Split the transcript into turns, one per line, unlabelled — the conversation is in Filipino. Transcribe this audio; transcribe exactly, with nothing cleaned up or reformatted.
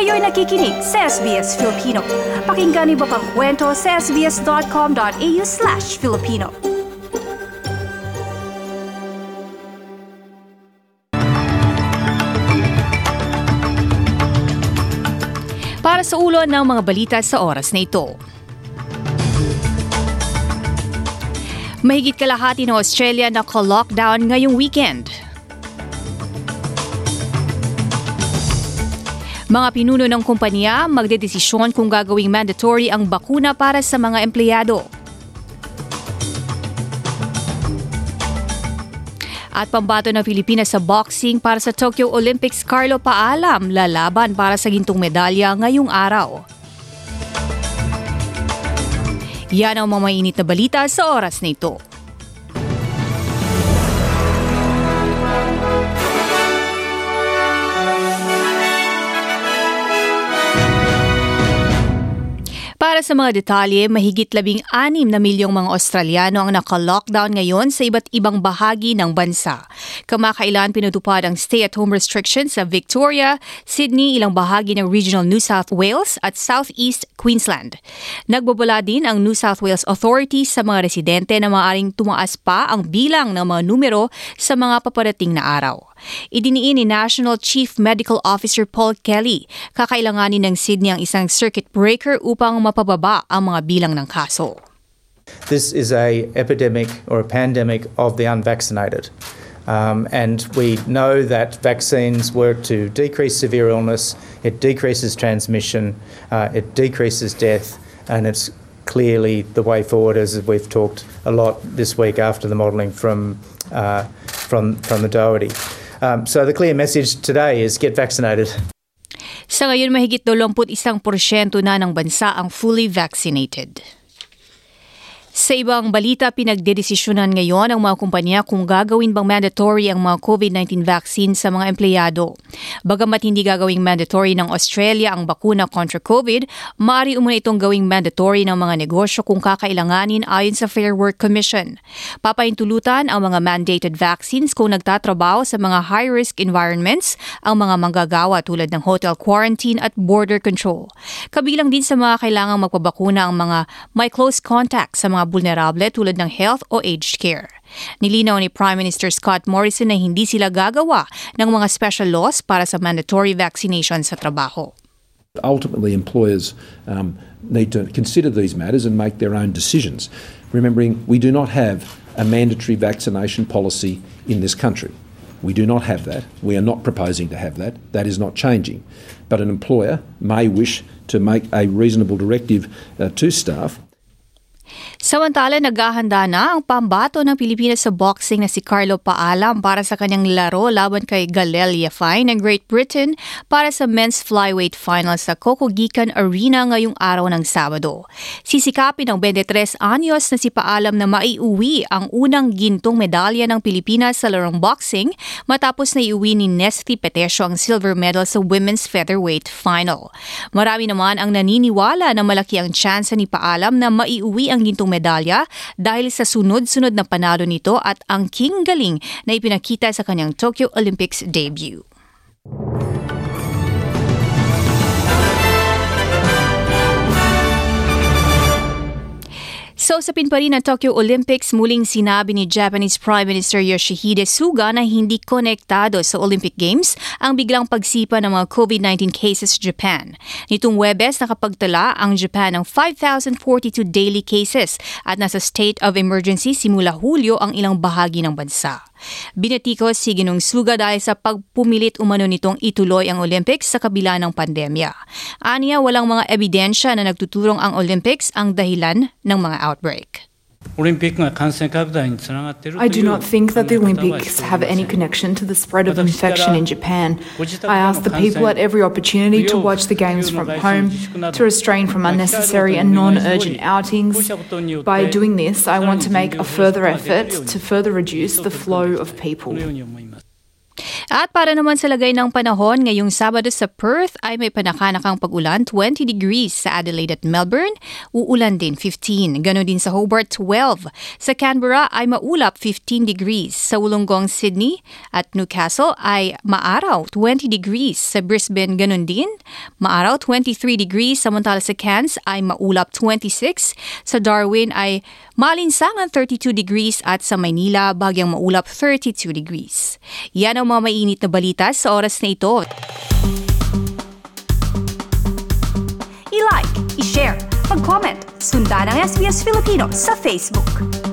Kayo'y nakikinig sa S B S Filipino. Pakinggan niyo pa ang kwento sa sbs.com.au slash Filipino. Para sa ulo ng mga balita sa oras na ito. Mahigit kalahati ng Australia naka-lockdown ngayong weekend. Mga pinuno ng kumpanya magdedesisyon kung gagawing mandatory ang bakuna para sa mga empleyado. At pambato ng Pilipinas sa boxing para sa Tokyo Olympics, Carlo paalam lalaban para sa gintong medalya ngayong araw. Yan ang mga mainit na balita sa oras na ito. Para sa mga detalye, mahigit labing anim na milyong mga Australiano ang naka-lockdown ngayon sa iba't ibang bahagi ng bansa. Kamakailan pinatupad ang stay-at-home restrictions sa Victoria, Sydney, ilang bahagi ng Regional New South Wales at Southeast Queensland. Nagbabala din ang New South Wales Authority sa mga residente na maaaring tumaas pa ang bilang ng mga numero sa mga paparating na araw. Idiniin ni National Chief Medical Officer Paul Kelly, kakailanganin ng Sydney ang isang circuit breaker upang mapababa ang mga bilang ng kaso.
This is a epidemic or a pandemic of the unvaccinated. Um, and we know that vaccines work to decrease severe illness, it decreases transmission, uh, it decreases death, and it's clearly the way forward, as we've talked a lot this week after the modelling from, uh, from, from the Doherty. Um, so the clear message today is get vaccinated.
Sa ngayon, mahigit dalawampu't-isang porsyento na ng bansa ang fully vaccinated. Sa ibang balita, pinagdedesisyonan ngayon ang mga kumpanya kung gagawin bang mandatory ang mga COVID nineteen vaccine sa mga empleyado. Bagamat hindi gagawing mandatory ng Australia ang bakuna kontra COVID, maaari umuna itong gawing mandatory ng mga negosyo kung kakailanganin ayon sa Fair Work Commission. Papahintulutan ang mga mandated vaccines kung nagtatrabaho sa mga high-risk environments ang mga manggagawa tulad ng hotel quarantine at border control. Kabilang din sa mga kailangang magpabakuna ang mga may close contact sa mga vulnerable tulad ng health o aged care. Nilinaw ni Prime Minister Scott Morrison na hindi sila gagawa ng mga special laws para sa mandatory vaccination sa trabaho.
Ultimately, employers um, need to consider these matters and make their own decisions, remembering we do not have a mandatory vaccination policy in this country. We do not have that. We are not proposing to have that. That is not changing. But an employer may wish to make a reasonable directive uh, to staff.
Samantala, naghahanda na ang pambato ng Pilipinas sa boxing na si Carlo Paalam para sa kanyang laro laban kay Galel Yafai ng Great Britain para sa men's flyweight finals sa Cocogican Arena ngayong araw ng Sabado. Sisikapin ng twenty-tres anyos na si Paalam na maiuwi ang unang gintong medalya ng Pilipinas sa larong boxing matapos na iuwi ni Nesty Petesio ang silver medal sa women's featherweight final. Marami naman ang naniniwala na malaki ang tsansa ni Paalam na maiuwi ang gintong medalya dahil sa sunod-sunod na panalo nito at ang king galing na ipinakita sa kanyang Tokyo Olympics debut. So sa pa rin ng Tokyo Olympics, muling sinabi ni Japanese Prime Minister Yoshihide Suga na hindi konektado sa Olympic Games ang biglang pagsipa ng mga COVID nineteen cases sa Japan. Nitong Huwebes, nakapagtala ang Japan ng five thousand forty-two daily cases at nasa state of emergency simula Hulyo ang ilang bahagi ng bansa. Binatikos si Ginong Suga dahil sa pagpumilit umano nitong ituloy ang Olympics sa kabila ng pandemya. Aniya, walang mga ebidensya na nagtuturong ang Olympics ang dahilan ng mga outbreak.
I do not think that the Olympics have any connection to the spread of infection in Japan. I ask the people at every opportunity to watch the games from home, to restrain from unnecessary and non-urgent outings. By doing this, I want to make a further effort to further reduce the flow of people.
At para naman sa lagay ng panahon, ngayong Sabado sa Perth ay may panakanakang pag-ulan, twenty degrees. Sa Adelaide at Melbourne, uulan din, fifteen. Ganon din sa Hobart, twelve. Sa Canberra ay maulap, fifteen degrees. Sa Wollongong, Sydney at Newcastle ay maaraw, twenty degrees. Sa Brisbane, ganon din, maaraw, twenty-three degrees. Samantala sa Cairns ay maulap, twenty-six. Sa Darwin ay malinsangan, thirty-two degrees. At sa Maynila, bagyang maulap, thirty-two degrees. Yan ang mga mainit na balita sa oras na ito.
I-like, i-share, mag-comment, sundan ang S B S Filipino sa Facebook.